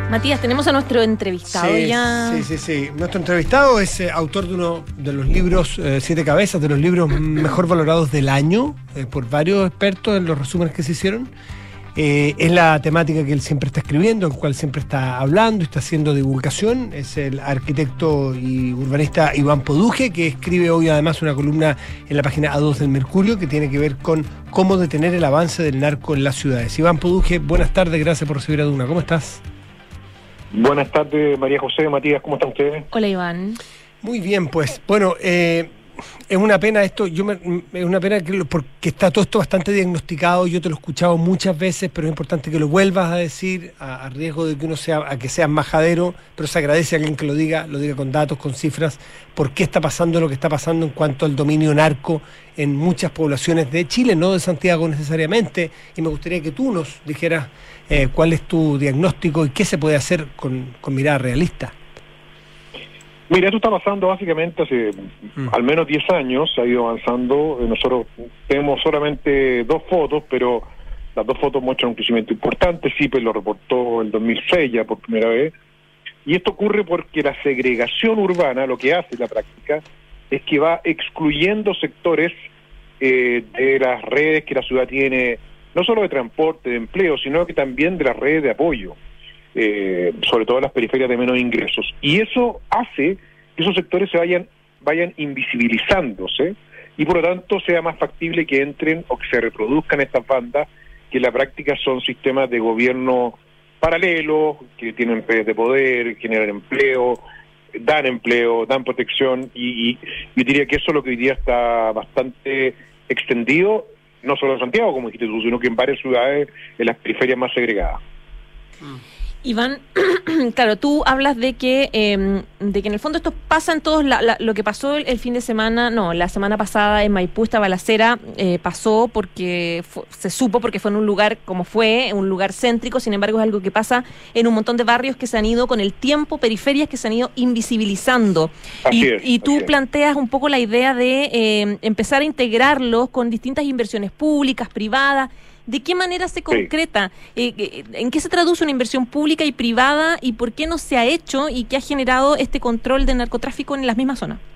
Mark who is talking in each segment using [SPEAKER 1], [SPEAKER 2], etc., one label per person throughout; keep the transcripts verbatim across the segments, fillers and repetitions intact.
[SPEAKER 1] Matías, tenemos a nuestro entrevistado
[SPEAKER 2] sí,
[SPEAKER 1] ya.
[SPEAKER 2] Sí, sí, sí. Nuestro entrevistado es eh, autor de uno de los libros eh, Siete Cabezas, de los libros mejor valorados del año, eh, por varios expertos en los resúmenes que se hicieron. Eh, es la temática que él siempre está escribiendo, en la cual siempre está hablando, está haciendo divulgación. Es el arquitecto y urbanista Iván Poduje, que escribe hoy además una columna en la página A dos del Mercurio, que tiene que ver con cómo detener el avance del narco en las ciudades. Iván Poduje, buenas tardes, gracias por recibir a Duna. ¿Cómo estás?
[SPEAKER 3] Buenas tardes, María José, Matías, ¿cómo están ustedes?
[SPEAKER 1] Hola, Iván.
[SPEAKER 2] Muy bien, pues, bueno, eh, es una pena esto, yo me, es una pena que lo, porque está todo esto bastante diagnosticado, yo te lo he escuchado muchas veces, pero es importante que lo vuelvas a decir, a, a riesgo de que uno sea, a que seas majadero, pero se agradece a alguien que lo diga, lo diga con datos, con cifras, por qué está pasando lo que está pasando en cuanto al dominio narco en muchas poblaciones de Chile, no de Santiago necesariamente, y me gustaría que tú nos dijeras eh, cuál es tu diagnóstico y qué se puede hacer con, con mirada realista.
[SPEAKER 3] Mira, esto está pasando básicamente hace mm. al menos diez años, ha ido avanzando. Nosotros tenemos solamente dos fotos, pero las dos fotos muestran un crecimiento importante. CIPE lo reportó en dos mil seis ya por primera vez. Y esto ocurre porque la segregación urbana, lo que hace la práctica, es que va excluyendo sectores eh, de las redes que la ciudad tiene, no solo de transporte, de empleo, sino que también de las redes de apoyo. Eh, sobre todo en las periferias de menos ingresos, y eso hace que esos sectores se vayan vayan invisibilizándose y por lo tanto sea más factible que entren o que se reproduzcan estas bandas que en la práctica son sistemas de gobierno paralelos, que tienen redes de poder, generan empleo, dan empleo, dan protección, y, y yo diría que eso es lo que hoy día está bastante extendido, no solo en Santiago como dijiste tú, sino que en varias ciudades en las periferias más segregadas.
[SPEAKER 1] Iván, claro, tú hablas de que eh, de que en el fondo esto pasa en todos, la, la, lo que pasó el, el fin de semana, no, la semana pasada en Maipú, esta balacera, eh, pasó porque fue, se supo porque fue en un lugar como fue, un lugar céntrico, sin embargo es algo que pasa en un montón de barrios que se han ido con el tiempo, periferias que se han ido invisibilizando.
[SPEAKER 3] Así
[SPEAKER 1] y,
[SPEAKER 3] es,
[SPEAKER 1] y tú
[SPEAKER 3] así es.
[SPEAKER 1] planteas un poco la idea de eh, empezar a integrarlos con distintas inversiones públicas, privadas. ¿De qué manera se concreta? Sí. Eh, ¿En qué se traduce una inversión pública y privada y por qué no se ha hecho y qué ha generado este control de narcotráfico en las mismas zonas?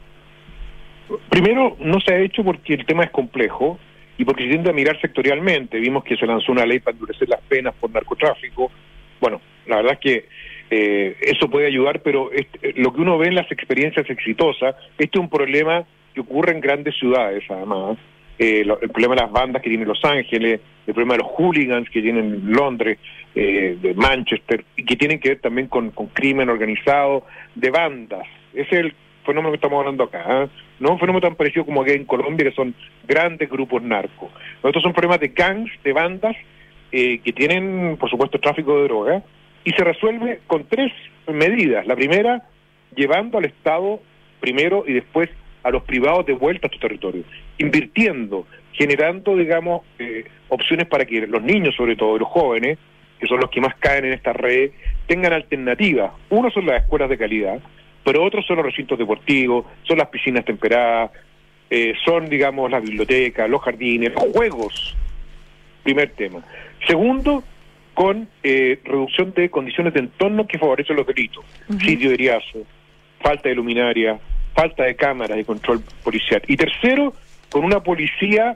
[SPEAKER 3] Primero, no se ha hecho porque el tema es complejo y porque se tiende a mirar sectorialmente. Vimos que se lanzó una ley para endurecer las penas por narcotráfico. Bueno, la verdad es que eh, eso puede ayudar, pero este, lo que uno ve en las experiencias exitosas, este es un problema que ocurre en grandes ciudades, además. Eh, lo, el problema de las bandas que tiene Los Ángeles, el problema de los hooligans que tienen Londres, eh, de Manchester, y que tienen que ver también con, con crimen organizado de bandas. Ese es el fenómeno que estamos hablando acá, ¿eh? No un fenómeno tan parecido como aquí en Colombia, que son grandes grupos narcos. Estos son problemas de gangs, de bandas, eh, que tienen, por supuesto, tráfico de droga, y se resuelve con tres medidas. La primera, llevando al Estado primero y después a los privados de vuelta a tu territorio, invirtiendo, generando, digamos, eh, opciones para que los niños, sobre todo, y los jóvenes, que son los que más caen en esta red, tengan alternativas. Uno son las escuelas de calidad, pero otros son los recintos deportivos, son las piscinas temperadas, eh, son, digamos, las bibliotecas, los jardines, los juegos. Primer tema. Segundo, con eh, reducción de condiciones de entorno que favorecen los delitos. Uh-huh. Sitio de heriazo, falta de luminaria, falta de cámaras y control policial. Y tercero, con una policía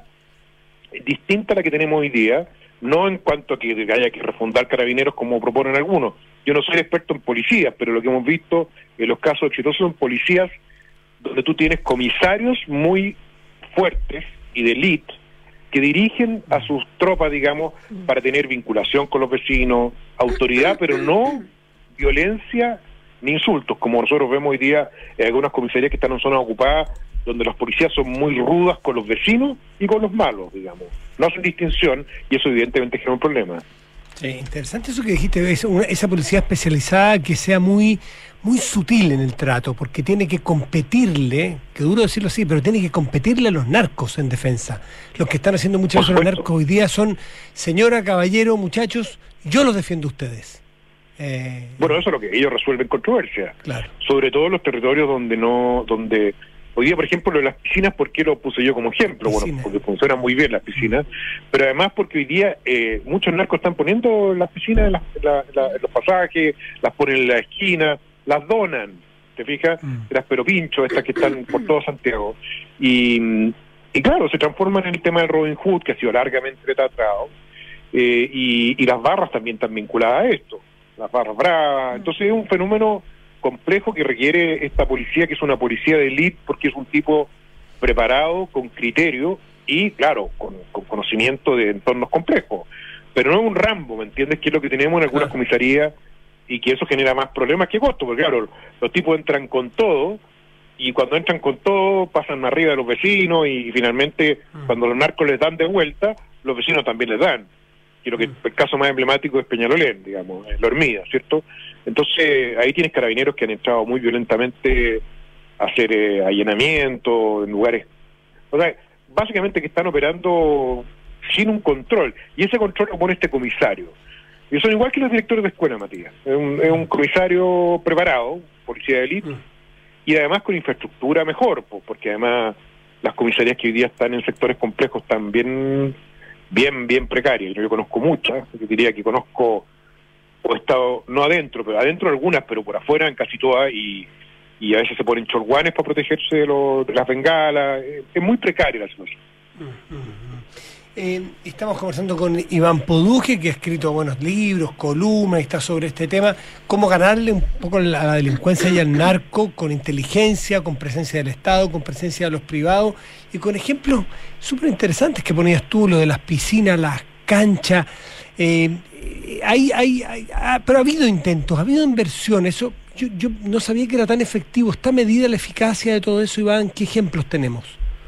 [SPEAKER 3] distinta a la que tenemos hoy día, no en cuanto a que haya que refundar carabineros como proponen algunos. Yo no soy experto en policías, pero lo que hemos visto en los casos exitosos son policías donde tú tienes comisarios muy fuertes y de élite que dirigen a sus tropas, digamos, para tener vinculación con los vecinos, autoridad, pero no violencia ni insultos, como nosotros vemos hoy día en algunas comisarías que están en zonas ocupadas, donde las policías son muy rudas con los vecinos y con los malos, digamos. No hacen distinción y eso evidentemente genera un problema.
[SPEAKER 2] Sí, interesante eso que dijiste, es una, esa policía especializada que sea muy muy sutil en el trato, porque tiene que competirle, que duro decirlo así, pero tiene que competirle a los narcos en defensa. Los que están haciendo muchas veces los narcos hoy día son, señora, caballero, muchachos, yo los defiendo a ustedes. Eh,
[SPEAKER 3] bueno, eso es lo que ellos resuelven controversia.
[SPEAKER 2] Claro.
[SPEAKER 3] Sobre todo en los territorios donde no, donde Hoy día, por ejemplo, lo de las piscinas, ¿por qué lo puse yo como ejemplo? Piscina. Bueno, porque funcionan muy bien las piscinas, pero además porque hoy día eh, muchos narcos están poniendo las piscinas en, la, la, la, en los pasajes, las ponen en la esquina, las donan, ¿te fijas? Mm. Las peropinchos, estas que están por todo Santiago. Y, y claro, se transforman en el tema del Robin Hood, que ha sido largamente tratado, eh, y, y las barras también están vinculadas a esto, las barras bravas. Entonces es un fenómeno complejo que requiere esta policía, que es una policía de élite, porque es un tipo preparado, con criterio y, claro, con, con conocimiento de entornos complejos. Pero no es un Rambo, ¿me entiendes? Que es lo que tenemos en algunas comisarías, y que eso genera más problemas que costos, porque claro, los tipos entran con todo, y cuando entran con todo pasan arriba de los vecinos, y, y finalmente mm. cuando los narcos les dan de vuelta, los vecinos también les dan. Quiero que mm. el caso más emblemático es Peñalolén, digamos, La Hormiga, ¿cierto? Entonces ahí tienes carabineros que han entrado muy violentamente a hacer eh, allanamiento en lugares, o sea, básicamente que están operando sin un control, y ese control lo pone este comisario. Y son igual que los directores de escuela, Matías. Es un, es un comisario preparado, policía de élite, mm. y además con infraestructura mejor, pues, porque además las comisarías que hoy día están en sectores complejos están bien, bien, bien precarias. Yo conozco muchas, yo diría que conozco, o he estado, no adentro, pero adentro algunas, pero por afuera en casi todas, y, y a veces se ponen chorguanes para protegerse de, lo, de las bengalas. Es, es muy precaria la situación.
[SPEAKER 2] Mm, mm, mm. Eh, estamos conversando con Iván Poduje, que ha escrito buenos libros, columnas, y está sobre este tema, cómo ganarle un poco a la delincuencia y al narco con inteligencia, con presencia del Estado, con presencia de los privados, y con ejemplos súper interesantes que ponías tú, lo de las piscinas, las canchas. Eh, hay, hay, hay, ah, pero ha habido intentos, ha habido inversión. Eso yo, yo no sabía que era tan efectivo. ¿Está medida la eficacia de todo eso, Iván? ¿Qué ejemplos tenemos?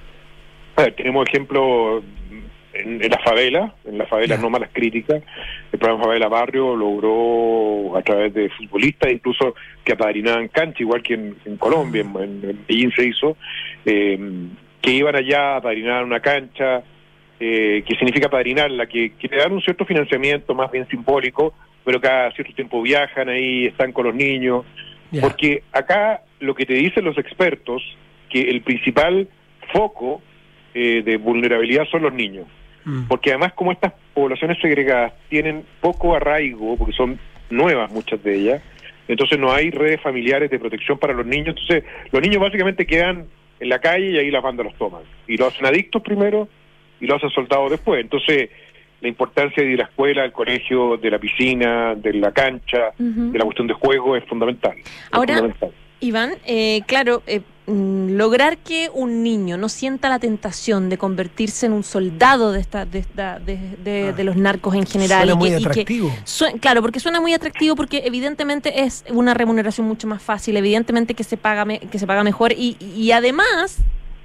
[SPEAKER 3] A ver, tenemos ejemplos en, en la favela, en la favela yeah. no malas críticas. El programa Favela Barrio logró, a través de futbolistas, incluso que apadrinaban cancha, igual que en, en Colombia, en, en Medellín se hizo, eh, que iban allá a apadrinar una cancha, eh, que significa apadrinarla, que, que le dan un cierto financiamiento más bien simbólico, pero cada cierto tiempo viajan ahí, están con los niños, yeah. porque acá lo que te dicen los expertos, que el principal foco eh, de vulnerabilidad son los niños, mm. porque además como estas poblaciones segregadas tienen poco arraigo, porque son nuevas muchas de ellas, entonces no hay redes familiares de protección para los niños, entonces los niños básicamente quedan en la calle y ahí las bandas los toman, y lo hacen adictos primero y lo hacen soldados después. Entonces la importancia de la escuela, del colegio, de la piscina, de la cancha, uh-huh. de la cuestión de juego es fundamental.
[SPEAKER 1] Ahora,
[SPEAKER 3] es fundamental.
[SPEAKER 1] Iván, eh, claro, eh, mm, lograr que un niño no sienta la tentación de convertirse en un soldado de esta, de, esta, de, de, ah, de los narcos en general.
[SPEAKER 2] Suena
[SPEAKER 1] y
[SPEAKER 2] muy
[SPEAKER 1] que,
[SPEAKER 2] atractivo.
[SPEAKER 1] Y que, su, claro, porque suena muy atractivo, porque evidentemente es una remuneración mucho más fácil, evidentemente que se paga, me, que se paga mejor y, y además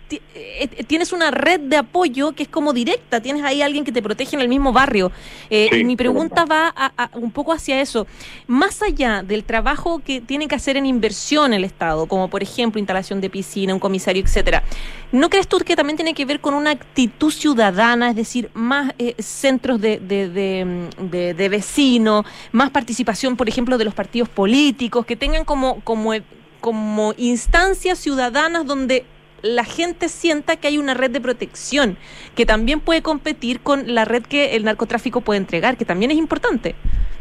[SPEAKER 1] tienes una red de apoyo que es como directa, tienes ahí alguien que te protege en el mismo barrio. Eh, sí, y mi pregunta va a, a, un poco hacia eso. Más allá del trabajo que tiene que hacer en inversión el Estado, como por ejemplo instalación de piscina, un comisario, etcétera, ¿no crees tú que también tiene que ver con una actitud ciudadana, es decir, más eh, centros de, de, de, de, de vecinos, más participación, por ejemplo, de los partidos políticos, que tengan como, como, como instancias ciudadanas donde la gente sienta que hay una red de protección que también puede competir con la red que el narcotráfico puede entregar, que también es importante?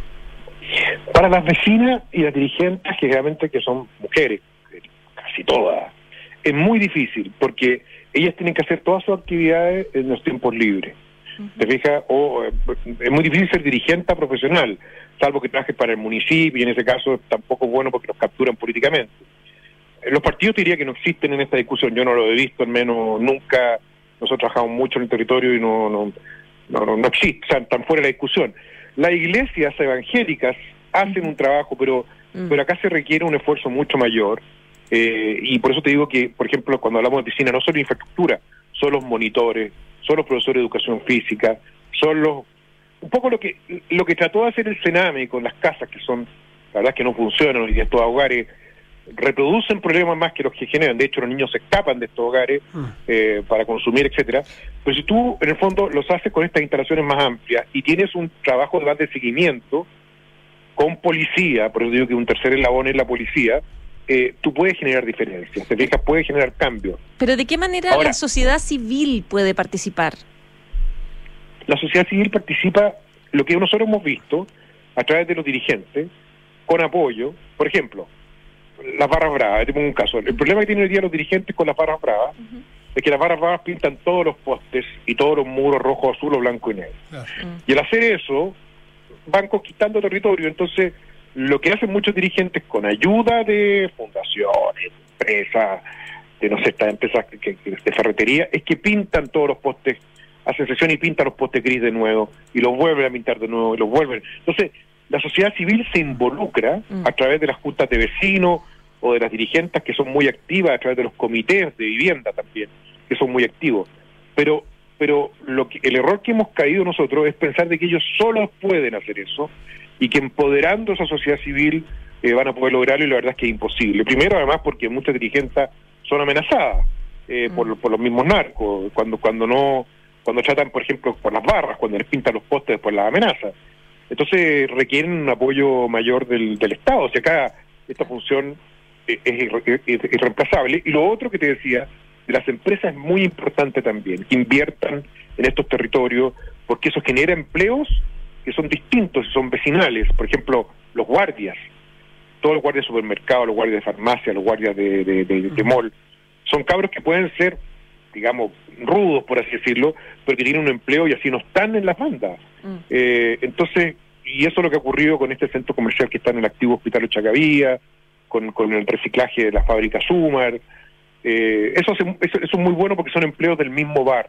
[SPEAKER 3] Para las vecinas y las dirigentes, generalmente que son mujeres, casi todas, es muy difícil porque ellas tienen que hacer todas sus actividades en los tiempos libres. Uh-huh. ¿Te fijas? O, eh, es muy difícil ser dirigente profesional, salvo que trabajes para el municipio, y en ese caso tampoco es bueno porque los capturan políticamente. Los partidos te diría que no existen en esta discusión, yo no lo he visto, al menos nunca. Nosotros trabajamos mucho en el territorio y no no no, no, no existe, o sea, están fuera de la discusión. Las iglesias evangélicas hacen un trabajo, pero mm. pero acá se requiere un esfuerzo mucho mayor, eh, y por eso te digo que, por ejemplo, cuando hablamos de piscina, no solo infraestructura, son los monitores, son los profesores de educación física, son los... Un poco lo que lo que trató de hacer el Sename con las casas, que son, la verdad es que no funcionan, y estos hogares reproducen problemas más que los que generan. De hecho, los niños se escapan de estos hogares eh, para consumir, etcétera. Pero si tú, en el fondo, los haces con estas instalaciones más amplias y tienes un trabajo de seguimiento con policía, por eso digo que un tercer eslabón es la policía, eh, tú puedes generar diferencias, te fijas, puedes generar cambios.
[SPEAKER 1] Pero ¿de qué manera
[SPEAKER 3] Ahora,
[SPEAKER 1] la sociedad civil puede participar?
[SPEAKER 3] La sociedad civil participa, lo que nosotros hemos visto, a través de los dirigentes, con apoyo. Por ejemplo, las barras bravas, te pongo un caso. El problema que tienen hoy día los dirigentes con las barras bravas uh-huh. es que las barras bravas pintan todos los postes y todos los muros rojo, azul o blanco y negro. Uh-huh. Y al hacer eso, van conquistando territorio. Entonces, lo que hacen muchos dirigentes con ayuda de fundaciones, empresas, de no sé, estas empresas que, que, de ferretería, es que pintan todos los postes, hacen sesión y pintan los postes gris de nuevo, y los vuelven a pintar de nuevo, y los vuelven. Entonces, la sociedad civil se involucra mm. a través de las juntas de vecinos o de las dirigentes que son muy activas, a través de los comités de vivienda también, que son muy activos. Pero pero lo que, el error que hemos caído nosotros es pensar de que ellos solos pueden hacer eso, y que empoderando a esa sociedad civil eh, van a poder lograrlo, y la verdad es que es imposible. Primero, además, porque muchas dirigentes son amenazadas eh, mm. por, por los mismos narcos, cuando cuando no cuando tratan, por ejemplo, por las barras, cuando les pintan los postes, después las amenazas. Entonces requieren un apoyo mayor del, del Estado. O sea, acá esta función es, es, es irreemplazable. Y lo otro que te decía, de las empresas es muy importante también, que inviertan en estos territorios, porque eso genera empleos que son distintos, son vecinales. Por ejemplo, los guardias, todos los guardias de supermercados, los guardias de farmacia, los guardias de, de, de, de mall, son cabros que pueden ser, digamos, rudos, por así decirlo, pero que tienen un empleo y así no están en las bandas. Mm. Eh, entonces, y eso es lo que ha ocurrido con este centro comercial que está en el activo Hospital Chacavía, con, con el reciclaje de la fábrica Sumar. Eh, eso, eso, eso es muy bueno porque son empleos del mismo bar.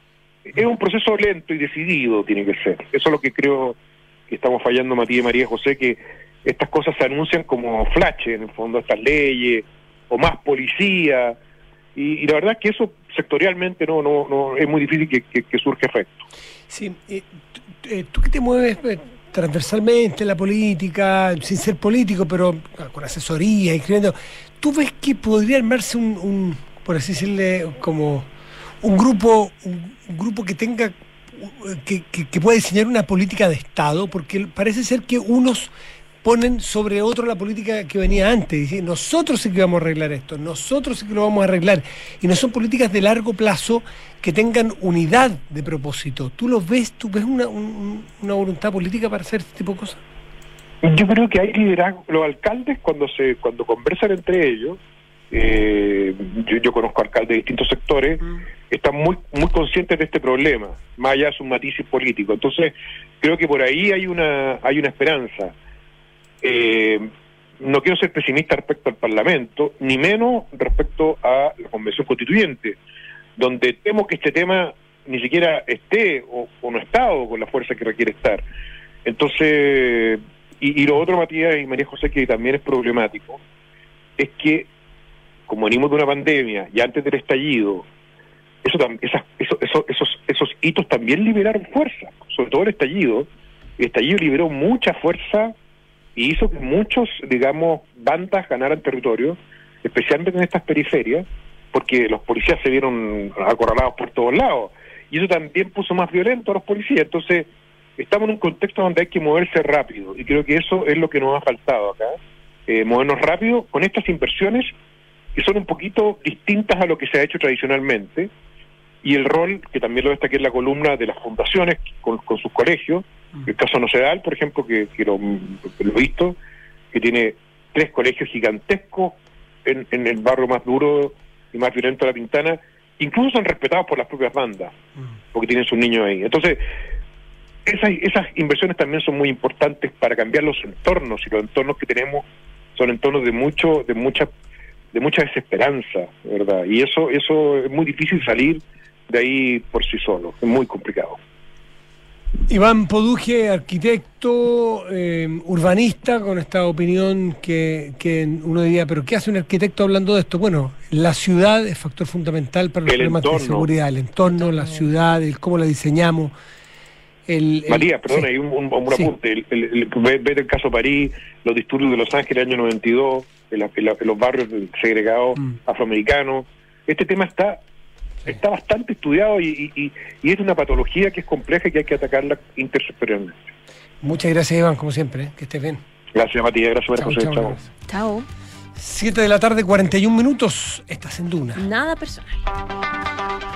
[SPEAKER 3] Es un proceso lento y decidido, tiene que ser. Eso es lo que creo que estamos fallando, Matías y María José, que estas cosas se anuncian como flash, en el fondo, estas leyes, o más policía, y, y la verdad es que eso sectorialmente no no no es muy difícil que, que, que surja efecto.
[SPEAKER 2] Sí, eh, eh, tú que te mueves eh, transversalmente en la política, sin ser político, pero con asesoría, escribiendo, ¿tú ves que podría armarse un, un por así decirle, como un grupo, un, un grupo que tenga, que, que, que pueda diseñar una política de Estado? Porque parece ser que unos ponen sobre otro la política que venía antes, dicen, nosotros sí que vamos a arreglar esto, nosotros sí que lo vamos a arreglar, y no son políticas de largo plazo que tengan unidad de propósito. ¿Tú lo ves? ¿Tú ves una, un, una voluntad política para hacer este tipo de cosas?
[SPEAKER 3] Yo creo que hay liderazgo. Los alcaldes, cuando se cuando conversan entre ellos, eh, yo, yo conozco alcaldes de distintos sectores, mm. están muy muy conscientes de este problema, más allá de sus matices políticos. Entonces, creo que por ahí hay una hay una esperanza. Eh, no quiero ser pesimista respecto al Parlamento, ni menos respecto a la Convención Constituyente, donde temo que este tema ni siquiera esté o, o no está o con la fuerza que requiere estar. Entonces, y, y lo otro, Matías y María José, que también es problemático, es que como venimos de una pandemia y antes del estallido, eso, esas, eso, eso, esos, esos hitos también liberaron fuerza, sobre todo el estallido. El estallido liberó mucha fuerza y hizo que muchos, digamos, bandas ganaran territorio, especialmente en estas periferias, porque los policías se vieron acorralados por todos lados, y eso también puso más violento a los policías. Entonces, estamos en un contexto donde hay que moverse rápido, y creo que eso es lo que nos ha faltado acá, eh, movernos rápido con estas inversiones que son un poquito distintas a lo que se ha hecho tradicionalmente, y el rol, que también lo destaqué en la columna, de las fundaciones con, con sus colegios, el caso Nocedal, por ejemplo, que, que lo, que lo he visto, que tiene tres colegios gigantescos en, en el barrio más duro y más violento de La Pintana, incluso son respetados por las propias bandas, porque tienen sus niños ahí. Entonces, esas, esas inversiones también son muy importantes para cambiar los entornos, y los entornos que tenemos son entornos de mucho, de mucha, de mucha desesperanza, ¿verdad? Y eso, eso es muy difícil salir de ahí por sí solo, es muy complicado.
[SPEAKER 2] Iván Poduje, arquitecto, eh, urbanista, con esta opinión que, que uno diría, pero ¿qué hace un arquitecto hablando de esto? Bueno, la ciudad es factor fundamental para los el problemas entorno. de seguridad, el entorno, la ciudad, el cómo la diseñamos. El, el,
[SPEAKER 3] María, perdona,
[SPEAKER 2] sí.
[SPEAKER 3] hay un, un, un sí. apunte, el, el, el, ver el caso París, los disturbios de Los Ángeles, año noventa y dos, en, la, en, la, en los barrios segregados mm. afroamericanos, este tema está... está bastante estudiado y, y, y es una patología que es compleja y que hay que atacarla intersectorialmente.
[SPEAKER 2] Muchas gracias, Iván, como siempre, ¿eh? Que estés bien.
[SPEAKER 3] Gracias, Matías, gracias, María José.
[SPEAKER 1] Chao. Chao.
[SPEAKER 2] siete de la tarde, cuarenta y un minutos. Estás en Duna.
[SPEAKER 1] Nada personal.